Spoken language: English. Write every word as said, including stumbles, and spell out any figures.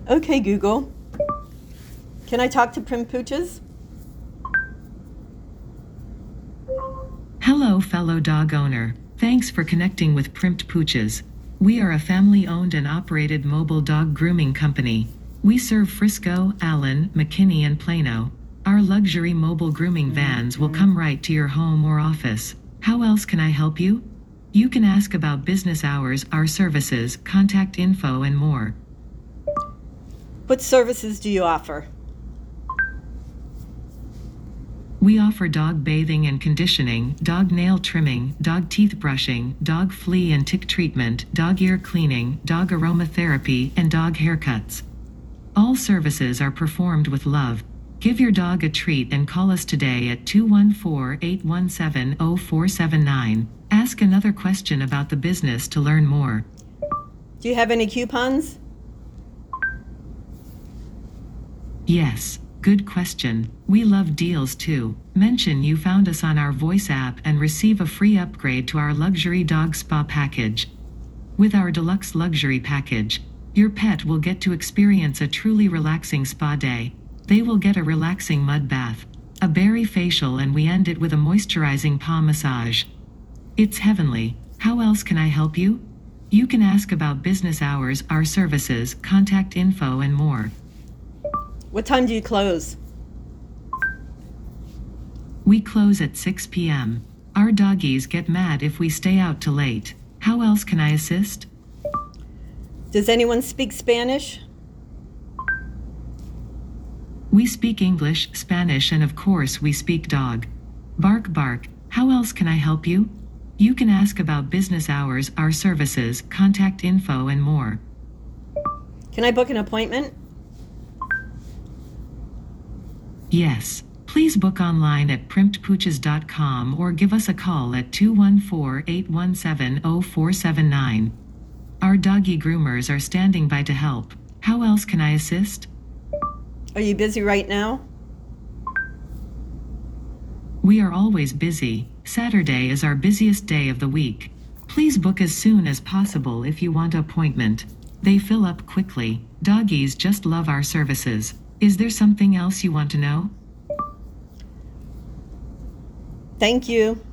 Okay, Google. Can I talk to Prim Pooches? Hello, fellow dog owner. Thanks for connecting with Primped Pooches. We are a family-owned and operated mobile dog grooming company. We serve Frisco, Allen, McKinney, and Plano. Our luxury mobile grooming vans will come right to your home or office. How else can I help you? You can ask about business hours, our services, contact info, and more. What services do you offer? We offer dog bathing and conditioning, dog nail trimming, dog teeth brushing, dog flea and tick treatment, dog ear cleaning, dog aromatherapy, and dog haircuts. All services are performed with love. Give your dog a treat and call us today at two one four, eight one seven, zero four seven nine. Ask another question about the business to learn more. Do you have any coupons? Yes, good question. We love deals too. Mention you found us on our voice app and receive a free upgrade to our luxury dog spa package. With our deluxe luxury package, your pet will get to experience a truly relaxing spa day. They will get a relaxing mud bath, a berry facial, and we end it with a moisturizing paw massage. It's heavenly. How else can I help you? You can ask about business hours, our services, contact info, and more. What time do you close? We close at six p m Our doggies get mad if we stay out too late. How else can I assist? Does anyone speak Spanish? We speak English, Spanish, and of course we speak dog. Bark bark. How else can I help you? You can ask about business hours, our services, contact info, and more. Can I book an appointment? Yes. Please book online at primped pooches dot com or give us a call at two one four, eight one seven, zero four seven nine. Our doggy groomers are standing by to help. How else can I assist? Are you busy right now? We are always busy. Saturday is our busiest day of the week. Please book as soon as possible if you want an appointment. They fill up quickly. Doggies just love our services. Is there something else you want to know? Thank you.